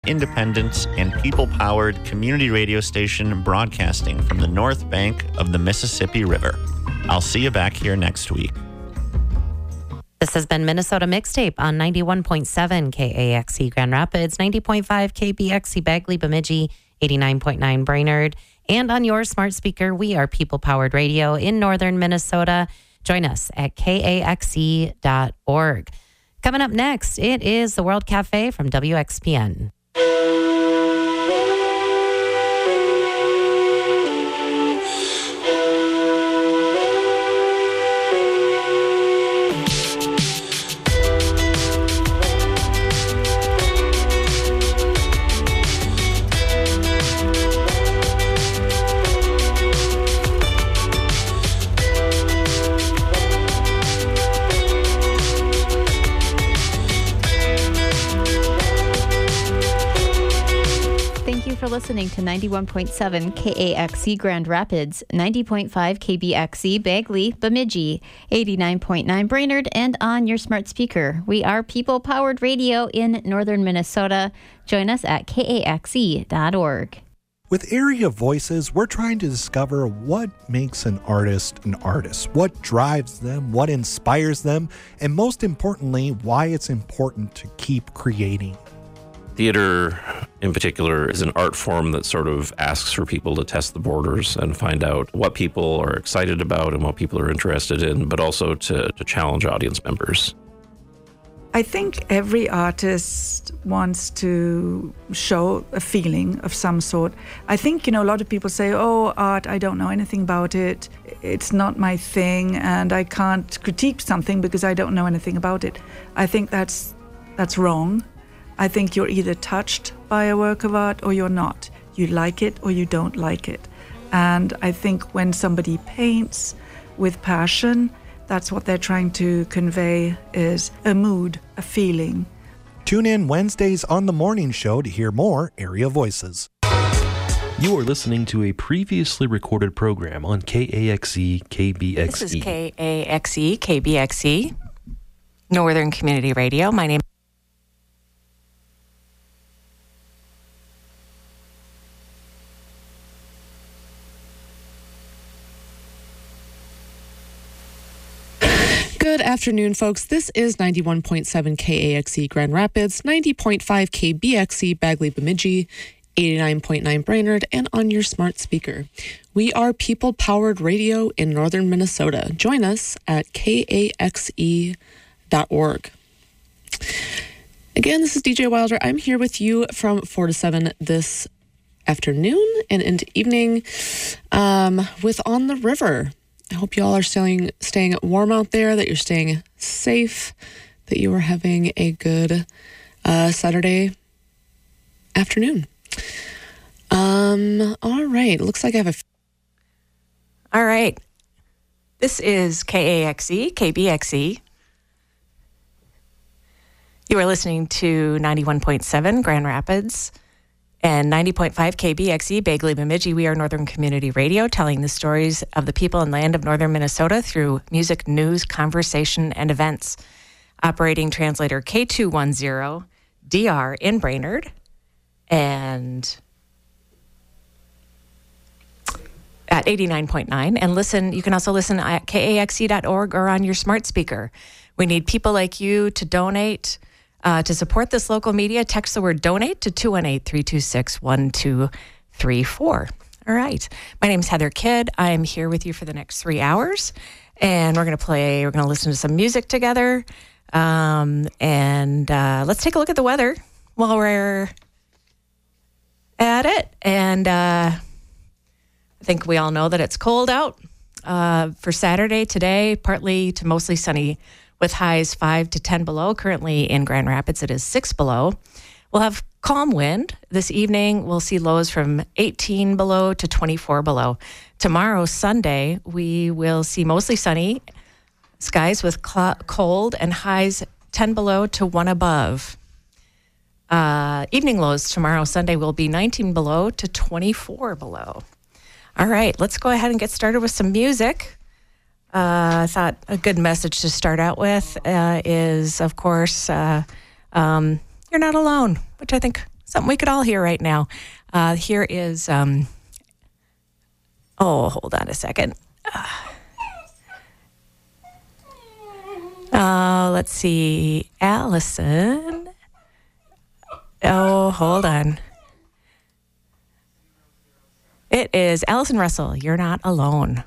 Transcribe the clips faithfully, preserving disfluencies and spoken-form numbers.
independent, and people-powered community radio station broadcasting from the north bank of the Mississippi River. I'll see you back here next week. This has been Minnesota Mixtape on ninety-one point seven K A X E Grand Rapids, ninety point five K B X E Bagley Bemidji, eighty-nine point nine Brainerd, and on your smart speaker. We are people-powered radio in northern Minnesota. Join us at K A X E dot org. Coming up next, it is the World Cafe from W X P N. For listening to ninety-one point seven K A X E Grand Rapids, ninety point five K B X E Bagley Bemidji, eighty-nine point nine Brainerd, and on your smart speaker. We are people-powered radio in northern Minnesota. Join us at K A X E dot org. With Area Voices, we're trying to discover what makes an artist an artist, what drives them, what inspires them, and most importantly, why it's important to keep creating. Theater, in particular, is an art form that sort of asks for people to test the borders and find out what people are excited about and what people are interested in, but also to, to challenge audience members. I think every artist wants to show a feeling of some sort. I think, you know, a lot of people say, oh, art, I don't know anything about it. It's not my thing, and I can't critique something because I don't know anything about it. I think that's that's wrong. I think you're either touched by a work of art or you're not. You like it or you don't like it. And I think when somebody paints with passion, that's what they're trying to convey, is a mood, a feeling. Tune in Wednesdays on The Morning Show to hear more Area Voices. You are listening to a previously recorded program on K A X E K B X E. This is K A X E K B X E, Northern Community Radio. My name is Good afternoon, folks. This is ninety-one point seven K A X E Grand Rapids, ninety point five K B X E Bagley Bemidji, eighty-nine point nine Brainerd, and on your smart speaker. We are people-powered radio in northern Minnesota. Join us at K A X E dot org. Again, this is D J Wilder. I'm here with you from four to seven this afternoon and into evening um, with On the River. I hope you all are staying, staying warm out there, that you're staying safe, that you are having a good uh, Saturday afternoon. Um, all right. Looks like I have a... F- all right. This is K A X E, K B X E. You are listening to ninety-one point seven Grand Rapids and ninety point five K B X E Bagley Bemidji. We are Northern Community Radio, telling the stories of the people and land of northern Minnesota through music, news, conversation, and events. Operating translator K two ten D R in Brainerd, and at eighty-nine point nine. And listen, you can also listen at K A X E dot org or on your smart speaker. We need people like you to donate. Uh, to support this local media, text the word donate to two one eight, three two six, one two three four. All right. My name is Heather Kidd. I'm here with you for the next three hours. And we're going to play, we're going to listen to some music together. Um, and uh, let's take a look at the weather while we're at it. And uh, I think we all know that it's cold out uh, for Saturday today, partly to mostly sunny, with highs five to ten below. Currently in Grand Rapids, it is six below. We'll have calm wind. This evening, we'll see lows from eighteen below to twenty-four below. Tomorrow, Sunday, we will see mostly sunny skies with cl- cold and highs ten below to one above. Uh, evening lows tomorrow, Sunday, will be nineteen below to twenty-four below. All right, let's go ahead and get started with some music. Uh, I thought a good message to start out with uh, is, of course, uh, um, you're not alone, which I think something we could all hear right now. Uh, here is, um, oh, hold on a second. Uh, uh, let's see, Allison. Oh, hold on. It is Allison Russell, You're Not Alone.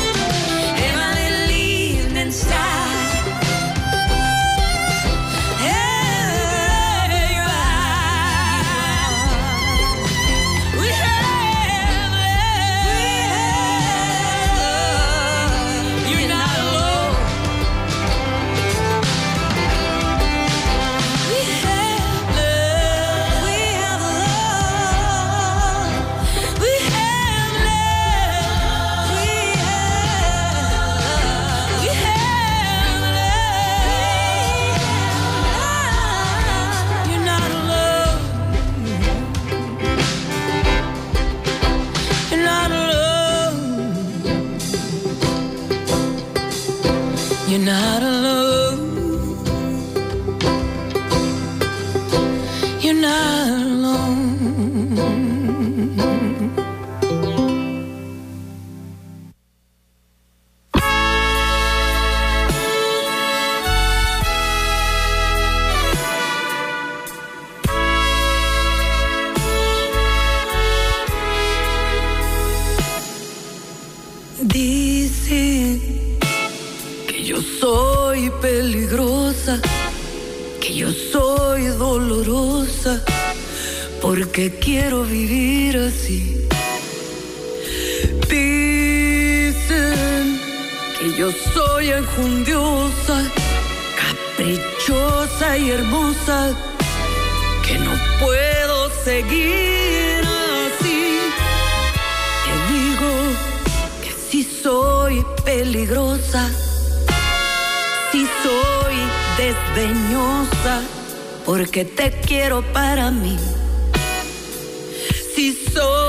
Hey envidiosa, que yo soy dolorosa, porque quiero vivir así. Dicen que yo soy enjundiosa, caprichosa y hermosa, que no puedo seguir así. Te digo que sí soy peligrosa, sí soy desdeñosa, porque te quiero para mí. Sí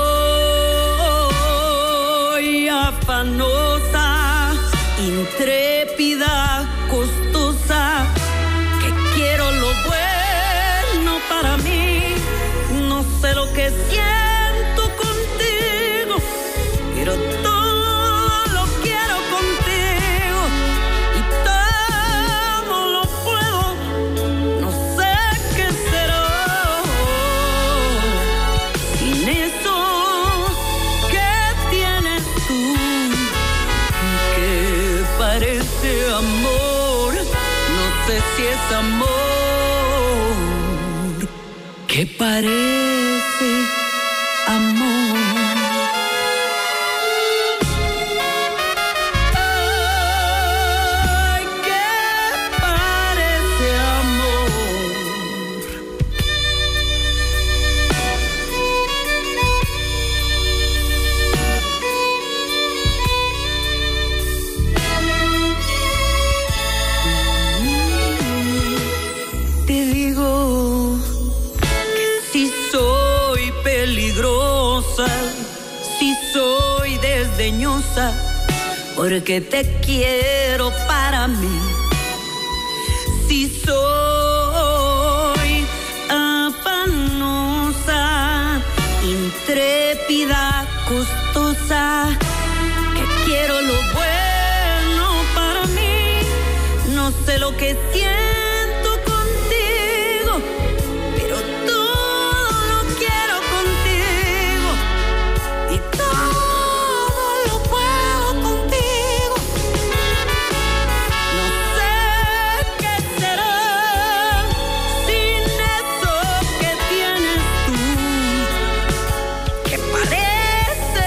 soy afanosa, intrépida, costosa, que quiero lo bueno para mí. No sé lo que siento contigo, pero todo lo quiero contigo y todo lo puedo. No sé qué será sin eso que tienes tú, que parece amor. No sé si es amor, que parece amor. Ay, que parece amor. Te digo que sí soy peligrosa, sí soy desdeñosa, porque te quiero para mí. Sí soy afanosa, intrépida, costosa, que quiero lo bueno para mí. No sé lo que siento contigo, pero todo lo quiero contigo y todo lo puedo contigo. No sé qué será sin eso que tienes tú, que parece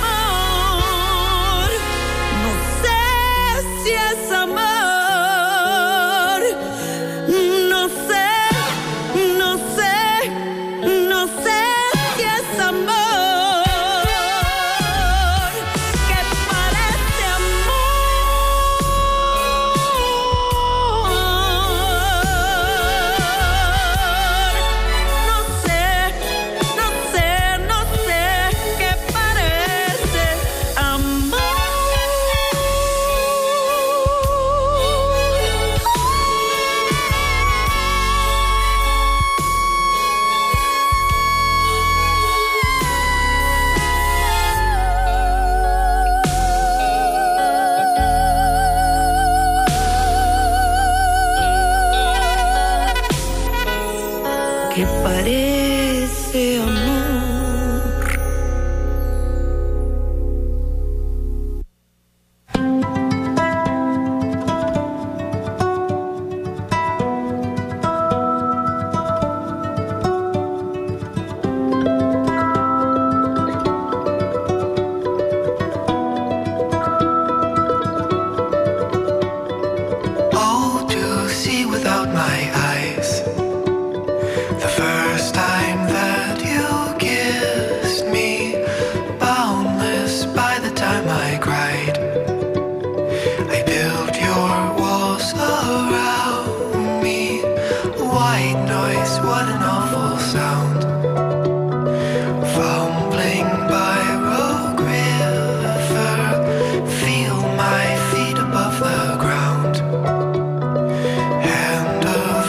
amor. No sé si es amor. No sé, no sé, no sé si es amor, que parece amor. No sé, no sé, no sé, que parece amor. Que parece amor. Oh, to see without my eyes. The first time that you kissed me, boundless by the time I cried. I built your walls around me. White noise, what an awful sound. Fumbling by Rogue River, feel my feet above the ground. Hand of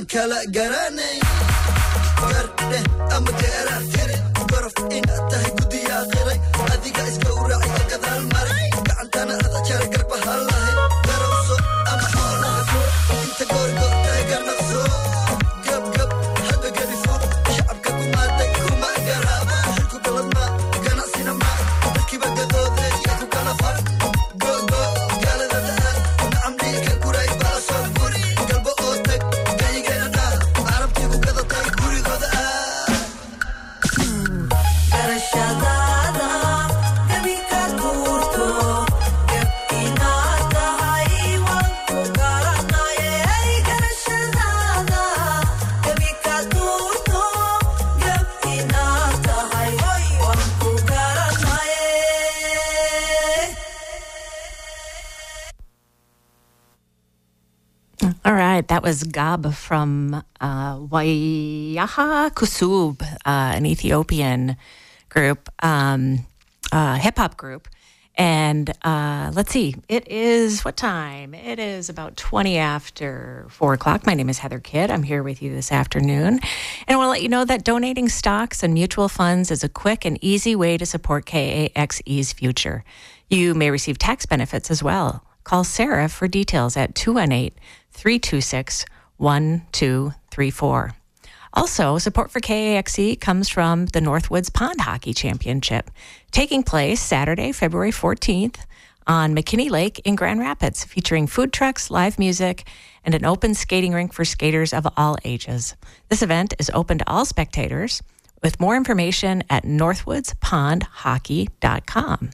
kala garanay garde ama jeerar tiri gorof inaad tahay gudiyaa qiray adiga iska u raacay gadaal maray gacantana ada jar garbaha lahay garowso ama xoolaha inta goorgoor tahay garnaqso gab gab hadda gadifo shacabka kumaaday kuma garaaba shirku baladma ganacsina ma dadkiiba gadoode yaa ku kala far go go gaalada dhaha nacam dhiika kuray bala soo guri galbo oo tag gayigeena dhaa carabtii ku gadatay gurigooda ah garashadaada gabi ka guurto gab inaad tahay waan ku garanaye garashadaada gabi ka guurto gab inaad tahay waan ku garanaye. All right, that was Gab from uh, Wayaha Kusub, uh, an Ethiopian group, um, uh, hip hop group. And uh, let's see, it is what time? It is about twenty after four o'clock. My name is Heather Kidd. I'm here with you this afternoon. And I want to let you know that donating stocks and mutual funds is a quick and easy way to support K A X E's future. You may receive tax benefits as well. Call Sarah for details at two one eight, three two six, one two three four. Also, support for K A X E comes from the Northwoods Pond Hockey Championship, taking place Saturday, February fourteenth on McKinney Lake in Grand Rapids, featuring food trucks, live music, and an open skating rink for skaters of all ages. This event is open to all spectators, with more information at northwoods pond hockey dot com.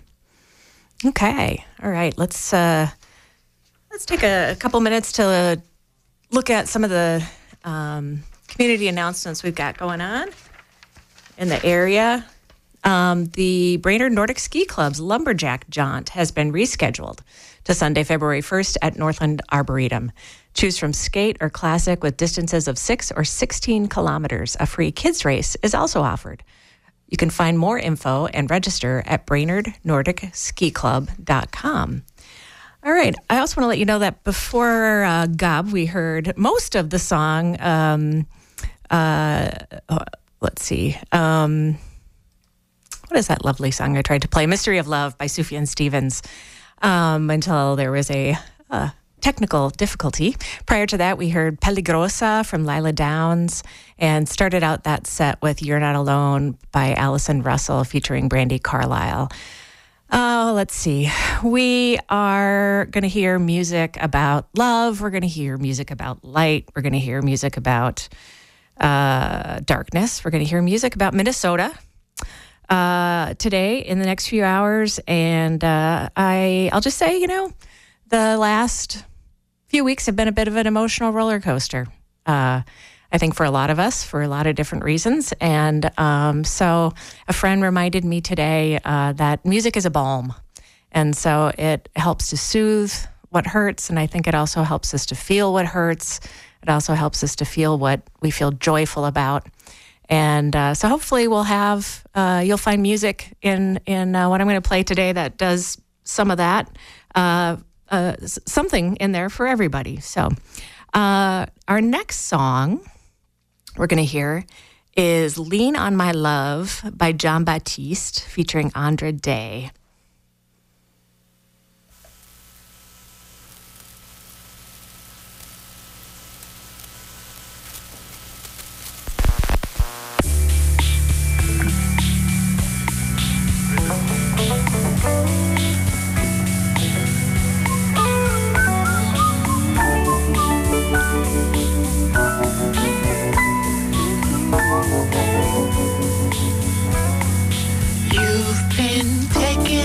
Okay, all right, let's uh, let's take a, a couple minutes to uh, look at some of the um, community announcements we've got going on in the area. Um, the Brainerd Nordic Ski Club's Lumberjack Jaunt has been rescheduled to Sunday, February first at Northland Arboretum. Choose from skate or classic with distances of six or sixteen kilometers. A free kids race is also offered. You can find more info and register at brainerd nordic ski club dot com. All right. I also want to let you know that before uh, Gab, we heard most of the song. Um, uh, let's see. Um, what is that lovely song I tried to play? Mystery of Love by Sufjan Stevens, um, until there was a uh, technical difficulty. Prior to that, we heard Peligrosa from Lila Downs and started out that set with You're Not Alone by Allison Russell featuring Brandi Carlile. Oh, let's see. We are going to hear music about love. We're going to hear music about light. We're going to hear music about uh, darkness. We're going to hear music about Minnesota uh, today in the next few hours. And uh, I, I'll just say, you know, the last few weeks have been a bit of an emotional roller coaster. Uh, I think for a lot of us, for a lot of different reasons. And um, so a friend reminded me today uh, that music is a balm. And so it helps to soothe what hurts. And I think it also helps us to feel what hurts. It also helps us to feel what we feel joyful about. And uh, so hopefully we'll have, uh, you'll find music in, in uh, what I'm going to play today that does some of that, uh, uh, something in there for everybody. So uh, our next song we're going to hear is Lean on My Love by John Baptiste featuring Andra Day. You've been taking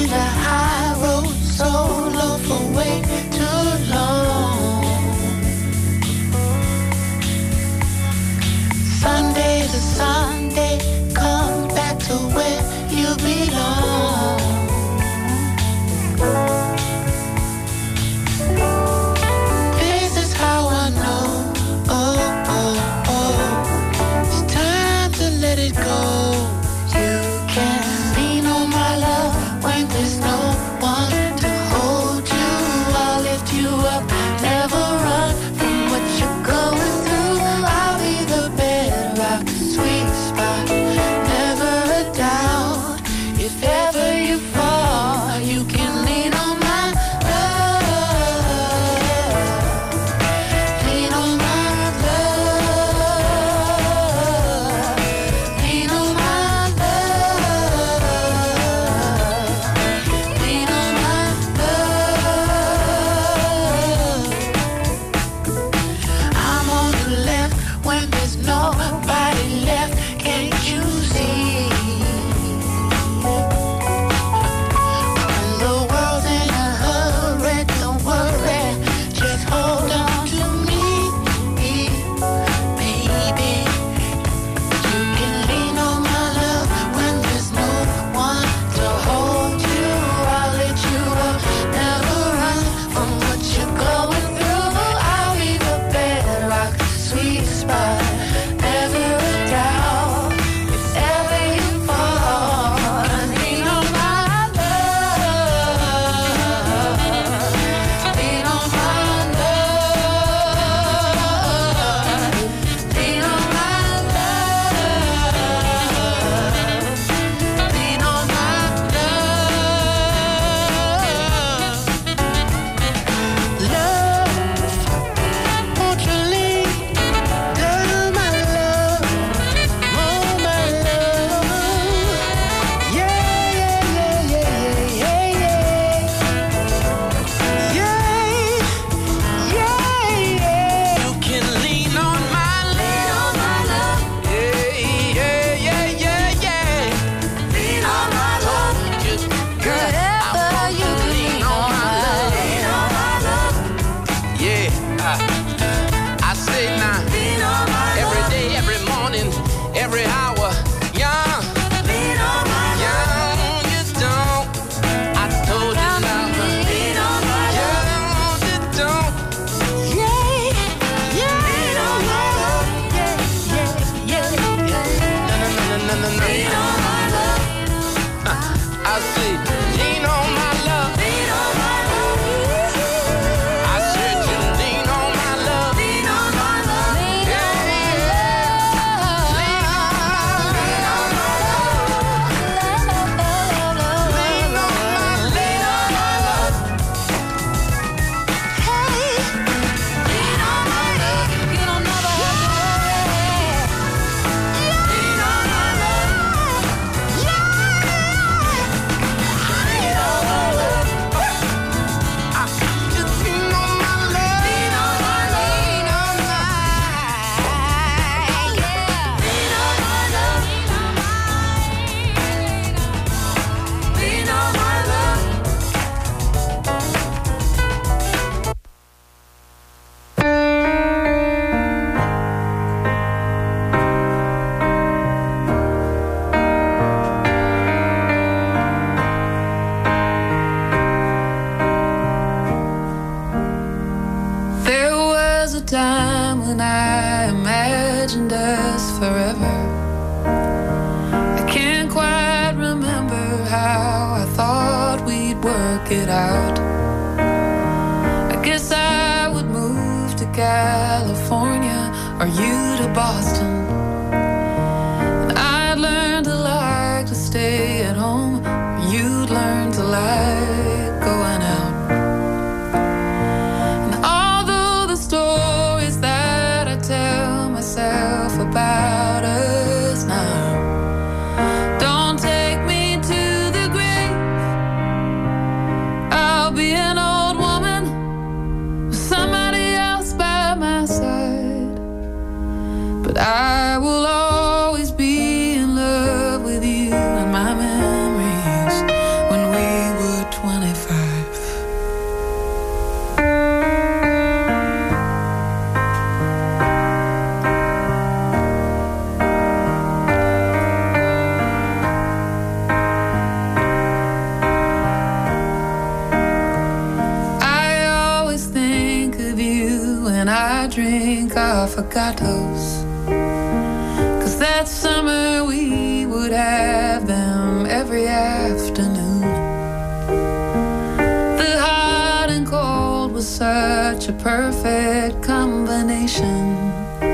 and I imagined us forever. I can't quite remember how I thought we'd work it out. I guess I would move to California or you to Boston. And I'd learn to like to stay at home, or you'd learn to like going out. And although the stories that I tell myself about us now don't take me to the grave, I'll be an old woman with somebody else by my side. But I will always be in love with you and my memories when we were twenty-five. I always think of you when I drink affogatos, 'cause that summer we would have them every afternoon. The hot and cold was such a perfect combination.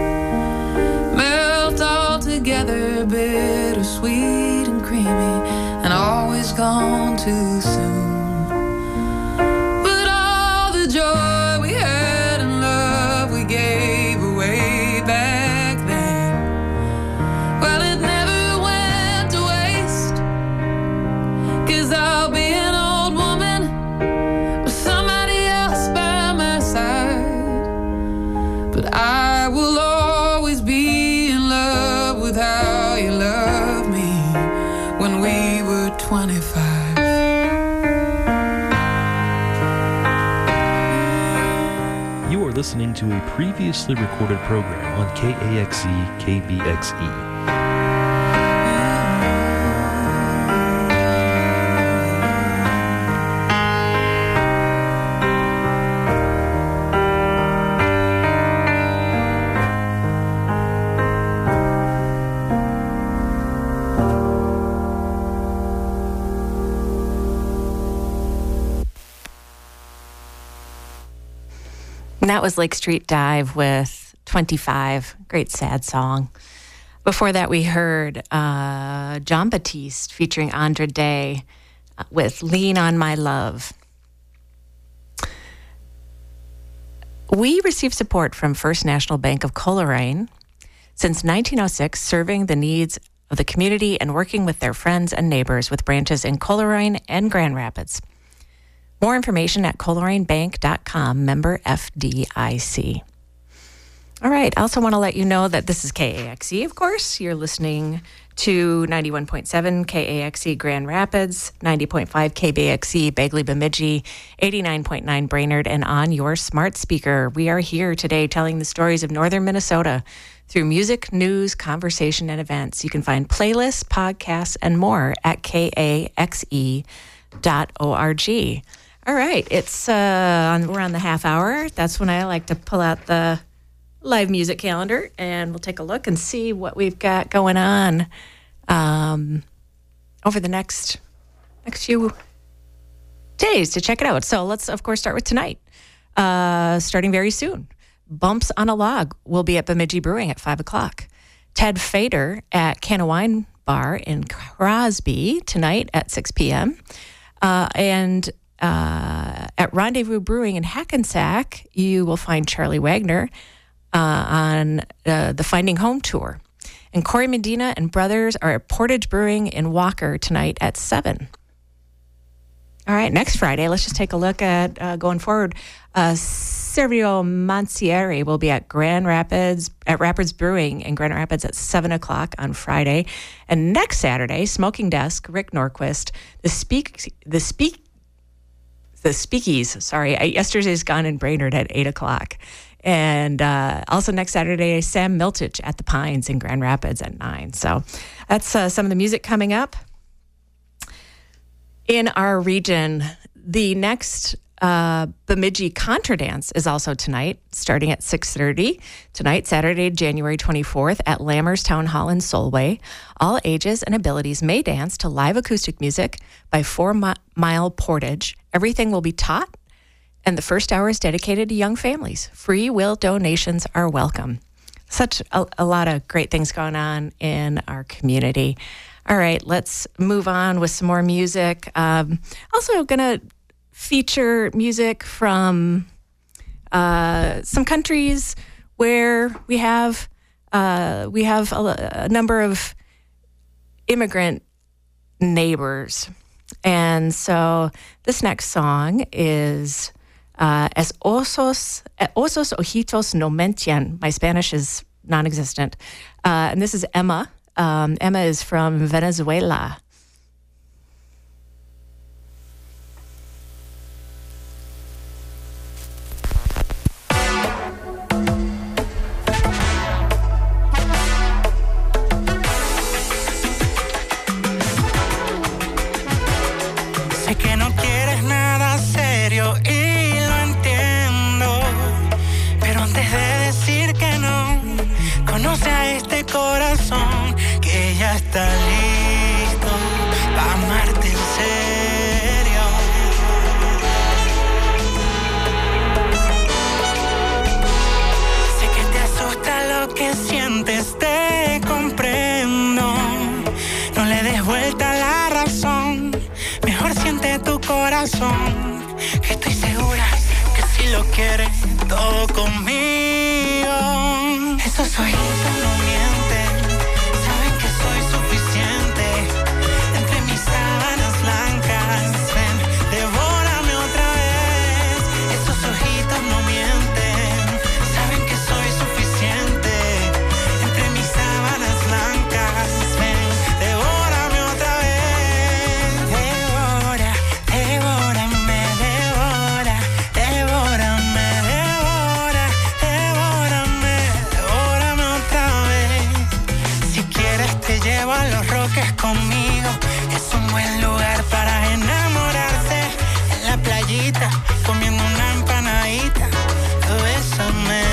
Melt all together, bittersweet and creamy, and always gone too soon. But all the joy we had in love we gave away back then. Well, it never went to waste, 'cause I'll be an old woman with somebody else by my side. But I will always be in love with how you loved me when we were twenty-five. You are listening to a previously recorded program on K A X E K B X E. And that was Lake Street Dive with twenty-five. Great sad song. Before that, we heard uh, John Batiste featuring Andra Day with Lean on My Love. We receive support from First National Bank of Coleraine. Since nineteen oh six, serving the needs of the community and working with their friends and neighbors with branches in Coleraine and Grand Rapids. More information at coleraine bank dot com, member F D I C. All right. I also want to let you know that this is K A X E, of course. You're listening to ninety-one point seven K A X E Grand Rapids, ninety point five K B X E Bagley Bemidji, eighty-nine point nine Brainerd, and on your smart speaker. We are here today telling the stories of northern Minnesota through music, news, conversation, and events. You can find playlists, podcasts, and more at K A X E dot org. All right, it's uh, on, we're on the half hour. That's when I like to pull out the live music calendar, and we'll take a look and see what we've got going on um, over the next next few days to check it out. So let's, of course, start with tonight. Uh, starting very soon, Bumps on a Log will be at Bemidji Brewing at five o'clock. Ted Fader at Can of Wine Bar in Crosby tonight at six p.m. Uh, and uh, at Rendezvous Brewing in Hackensack, you will find Charlie Wagner uh, on uh, the Finding Home Tour. And Corey Medina and Brothers are at Portage Brewing in Walker tonight at seven. All right, next Friday, let's just take a look at uh, going forward. Uh, Sergio Mancieri will be at Grand Rapids, at Rapids Brewing in Grand Rapids at seven o'clock on Friday. And next Saturday, Smoking Desk, Rick Norquist, the speak, the speak, the Speakies, sorry, yesterday's gone in Brainerd at eight o'clock. And uh, also next Saturday, Sam Miltich at the Pines in Grand Rapids at nine. So that's uh, some of the music coming up. In our region, the next Uh, Bemidji Contra Dance is also tonight, starting at six thirty. Tonight, Saturday, January twenty-fourth, at Lammers Town Hall in Solway. All ages and abilities may dance to live acoustic music by Four Mile Portage. Everything will be taught, and the first hour is dedicated to young families. Free will donations are welcome. Such a, a lot of great things going on in our community. All right, let's move on with some more music. Um, also going to feature music from uh, some countries where we have uh, we have a, a number of immigrant neighbors. And so this next song is uh, Es Osos, Osos Ojitos No Mentian. My Spanish is non-existent. Uh, and this is Emma. Um, Emma is from Venezuela. Sé que no quieres nada serio y lo entiendo, pero antes de decir que no, conoce a este corazón que ya está listo para amarte en serio. Sé que te asusta lo que sientes, te comprendo. No le des vuelta a la razón, mejor siente tu corazón, que estoy segura que si lo quieres todo conmigo. Esos ojitos no mienten, saben que soy suficiente. Entre mis sábanas blancas, ven, devórame otra vez. Esos ojitos no mienten, saben que soy suficiente. Entre mis sábanas blancas, ven, devórame otra vez. Devora, devórame, devora, devórame, devora, devórame, devórame otra vez. Si quieres te llevo a Los Roques conmigo, es un buen lugar para enamorarse. En la playita, comiendo una empanadita, bésame,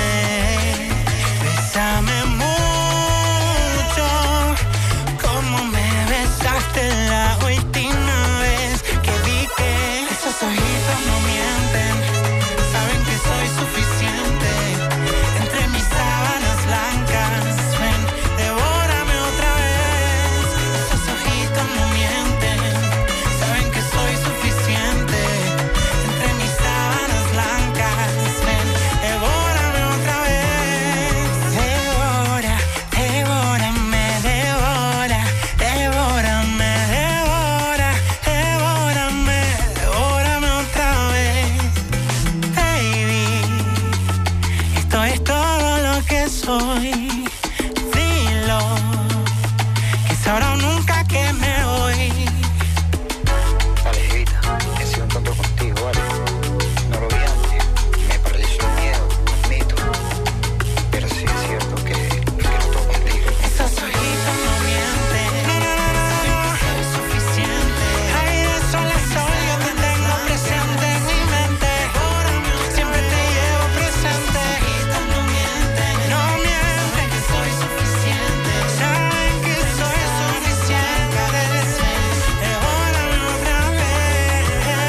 bésame mucho, como me besaste la última vez que vi que esos ojitos no mienten, saben que soy suficiente. Entre mis sábanas blancas, ven, devórame otra vez. Esos ojitos no mienten, saben que soy suficiente. Entre mis sábanas blancas, ven, devórame otra vez. Devora, devórame, devora, devórame, devora, devórame, devórame otra vez. Baby, esto es todo lo que soy. Dilo, que es ahora o nunca que me voy. Vale, Evita, he sido un tonto contigo, vale. No lo vi antes, me paralizó el miedo, admito. Pero sí es cierto que, que no todo contigo. Esos ojitos no mienten, saben que soy suficiente. Ay, de sol a sol yo te tengo presente en mi mente. Siempre te llevo presente. Esos ojitos no mienten, no mienten, que soy suficiente. Saben que soy suficiente. Devórame otra vez.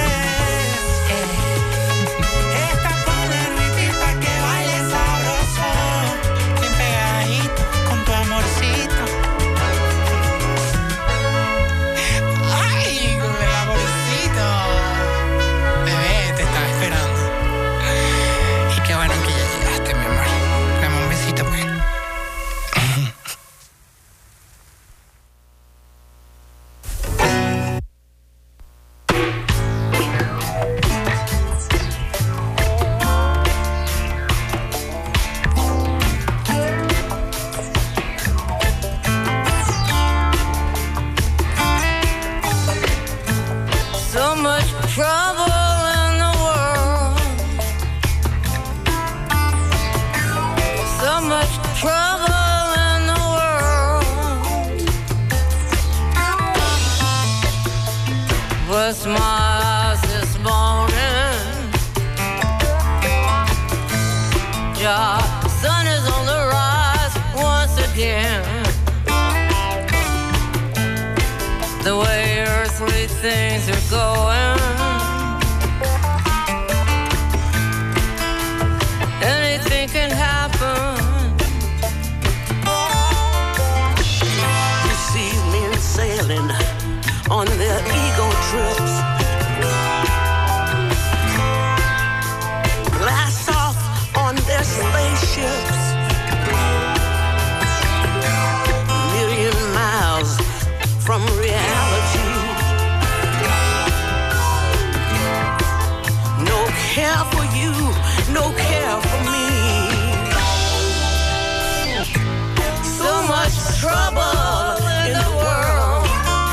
Esta pone el ritmo pa' que baile sabroso, bien pegadito con tu amorcito. Ay, con el amorcito. Bebé, te estaba esperando. Y qué bueno que ya llegaste, mi amor. Dame un besito, pues. So much trouble in the world. So much trouble in the world. Bless my eyes this morning. going. Anything can happen. You see men sailing on their ego trips. Blast off on their spaceships. Million miles from reality. No care for you, no care for me. So much trouble in the world.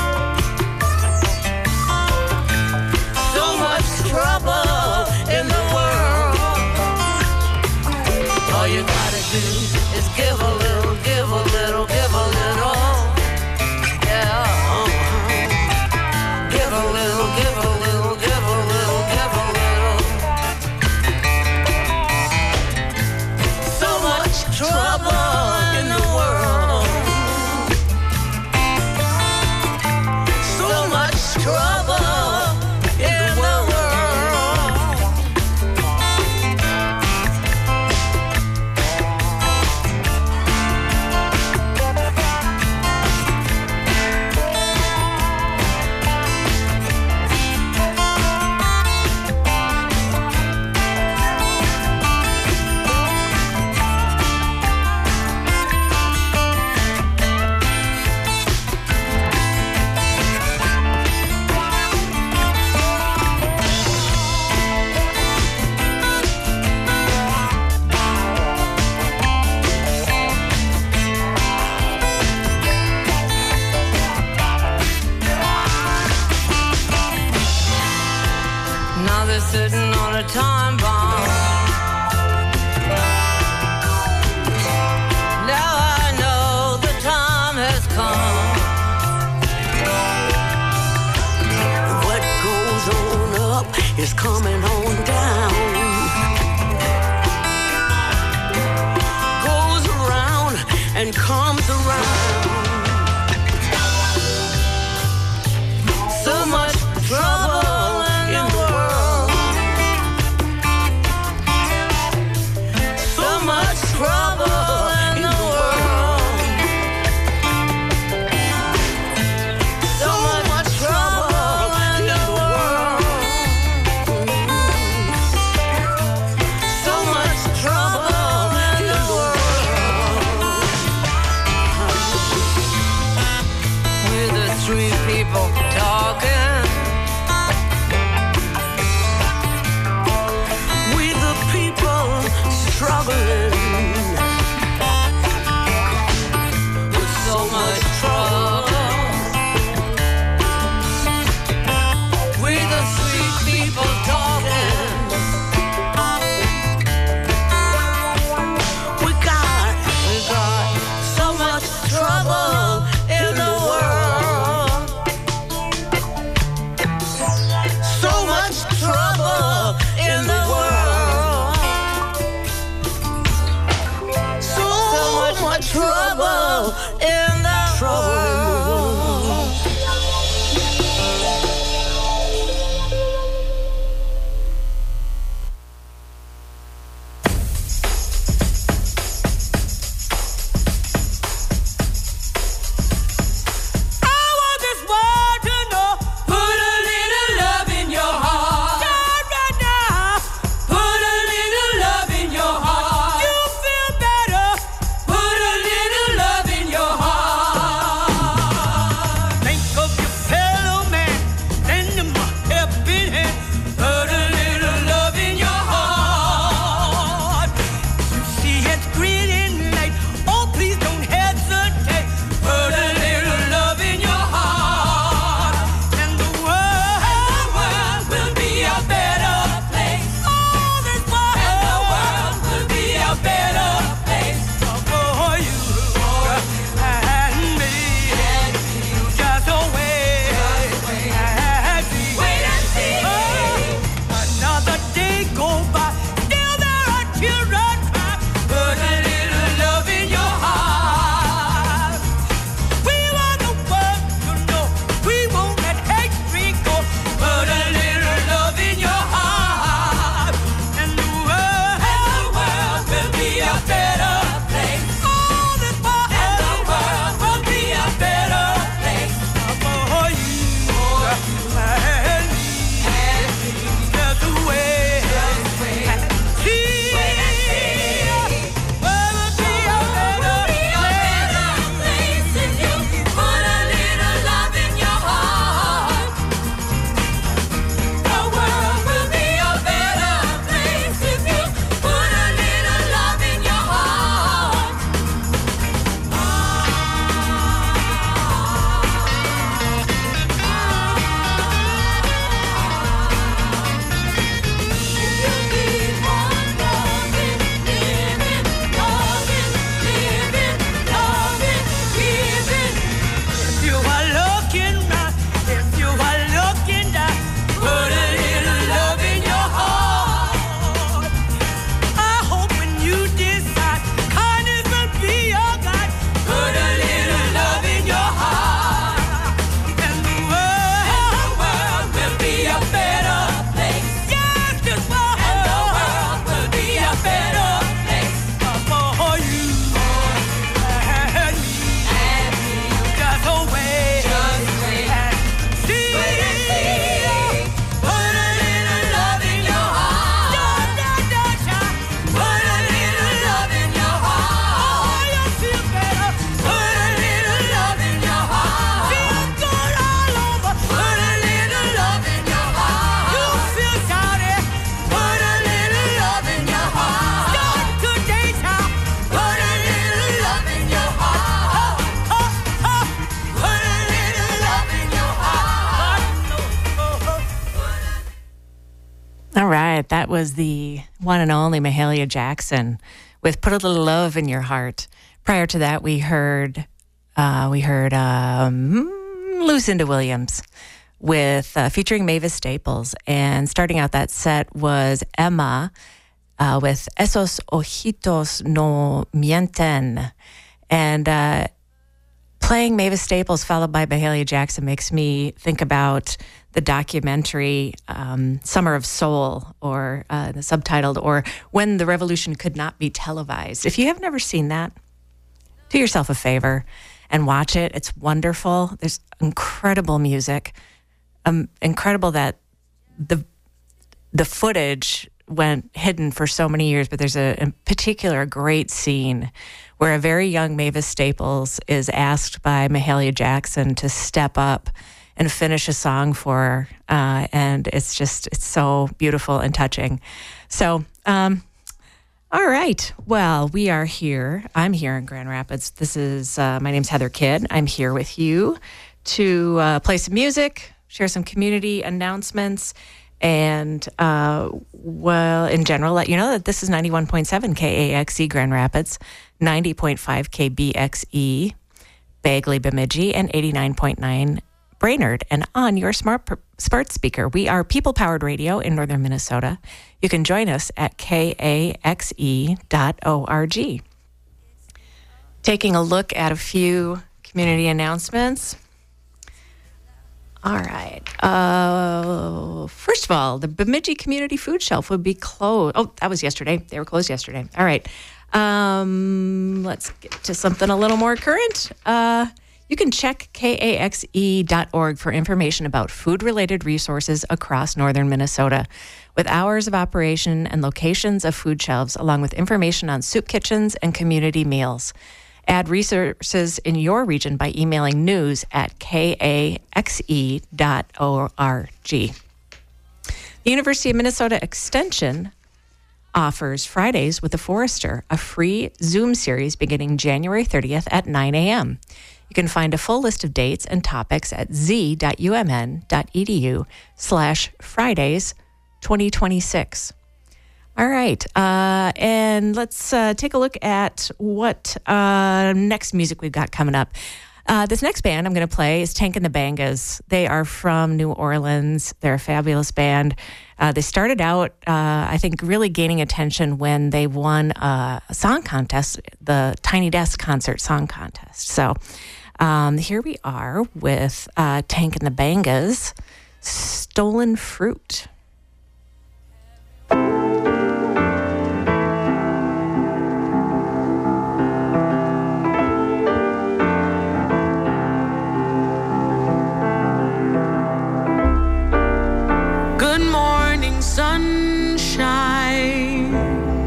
So much trouble in the world. All you gotta do is give a little, give a little, give a little. Yeah. Give a little, give a little, give a little, give a little. So much trouble in the world. So much trouble in the world. Now they're sitting on a time bomb. Now I know the time has come. What goes on up is coming on down. Goes around and comes around. So much trouble in the world. So much trouble in the world. So much trouble in the world. All right, that was the one and only Mahalia Jackson with "Put a Little Love in Your Heart." Prior to that, we heard uh, we heard um, Lucinda Williams with uh, featuring Mavis Staples, and starting out that set was Emma uh, with "Esos Ojitos No Mienten," and uh, playing Mavis Staples followed by Mahalia Jackson makes me think about the documentary um, Summer of Soul, or uh, the subtitled, or When the Revolution Could Not Be Televised. If you have never seen that, do yourself a favor and watch it. It's wonderful. There's incredible music. Um, incredible that the the footage went hidden for so many years, but there's a, in particular, a great scene where a very young Mavis Staples is asked by Mahalia Jackson to step up and finish a song for her. Uh, and it's just, it's so beautiful and touching. So, um, all right. Well, we are here. I'm here in Grand Rapids. This is, uh, my name's Heather Kidd. I'm here with you to uh, play some music, share some community announcements, and, uh, well, in general, let you know that this is ninety-one point seven K A X E Grand Rapids, ninety point five K B X E Bagley Bemidji, and eighty-nine point nine Brainerd, and on your smart smart speaker. We are people-powered radio in northern Minnesota. You can join us at K A X E dot org. Taking a look at a few community announcements. All right. Uh, first of all, the Bemidji Community Food Shelf would be closed. Oh, that was yesterday. They were closed yesterday. All right. Um, let's get to something a little more current. Uh, You can check K A X E dot org for information about food-related resources across northern Minnesota, with hours of operation and locations of food shelves, along with information on soup kitchens and community meals. Add resources in your region by emailing news at K A X E dot org. The University of Minnesota Extension offers Fridays with the Forester, a free Zoom series beginning January thirtieth at nine a.m. You can find a full list of dates and topics at z.umn.edu slash Fridays 2026. All right. Uh, and let's uh, take a look at what uh, next music we've got coming up. Uh, this next band I'm going to play is Tank and the Bangas. They are from New Orleans. They're a fabulous band. Uh, they started out, uh, I think, really gaining attention when they won uh, a song contest, the Tiny Desk Concert Song Contest. So um, here we are with uh, Tank and the Bangas, Stolen Fruit. Sunshine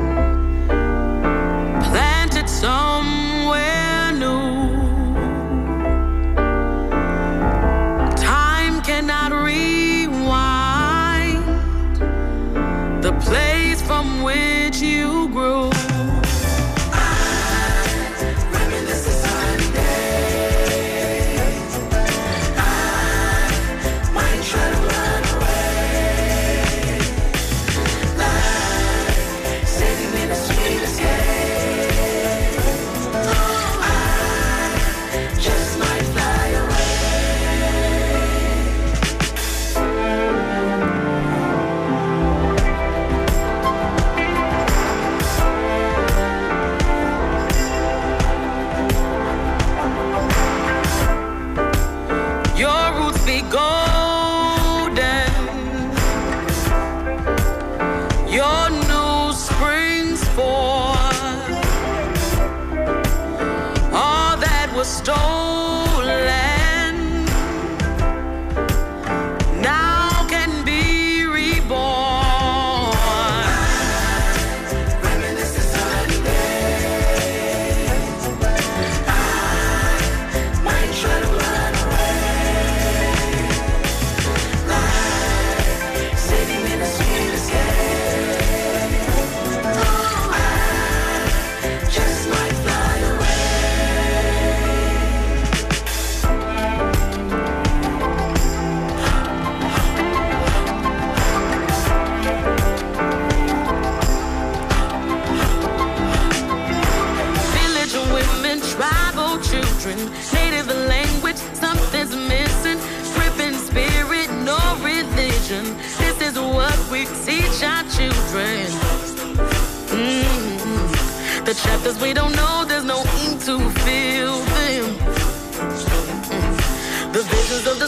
planted somewhere new. Time cannot rewind the place from which you grew. Stolen now can be reborn. Reminisce the sunny days. I might try to run away, like sitting in a sweet escape. Oh, I just might fly away. mistakes, teach our children. Mm-hmm. The chapters we don't know, there's no ink to fill them. Mm-hmm. The visions of the